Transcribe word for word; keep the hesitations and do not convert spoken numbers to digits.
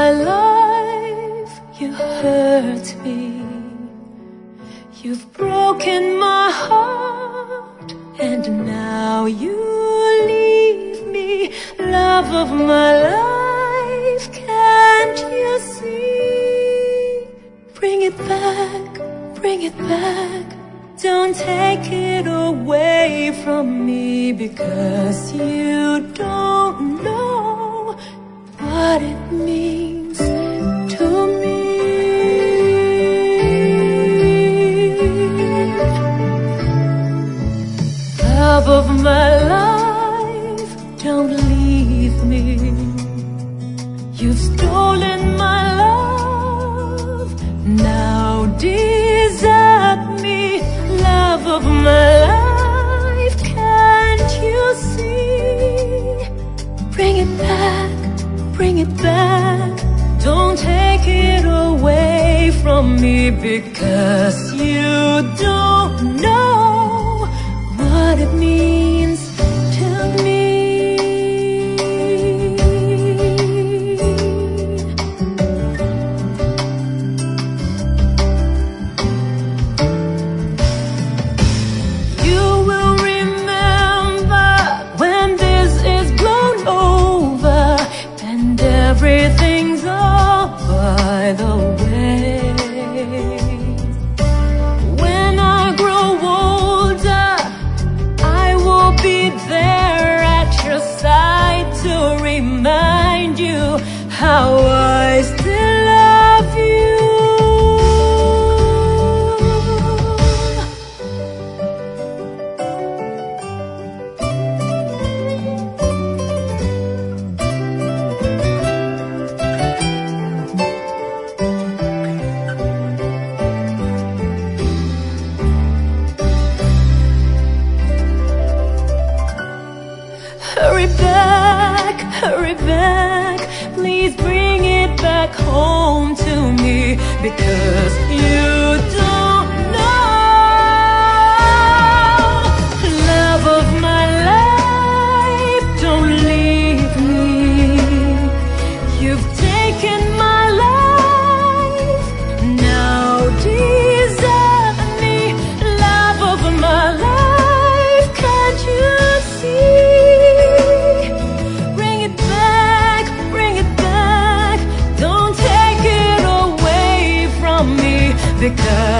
my life, you hurt me. You've broken my heart, and now you leave me. Love of my life, can't you see? Bring it back, bring it back. Don't take it away from me, because you don't know what it means to me. Love of my life, don't leave me. You've stolen my love, now desert me. Love of my life, can't you see? Bring it back, bring it back. Don't take it away from me, because you don't know what it means to me. You will remember when this is blown over and everything's all by the way. When I grow older, I will be there at your side to remind you how I still love you. Hurry back, hurry back. Please bring it back home to me, because you don't know. Love of my life, don't leave me. You've taken my life, now desert me. Love of my life, can't you see? Because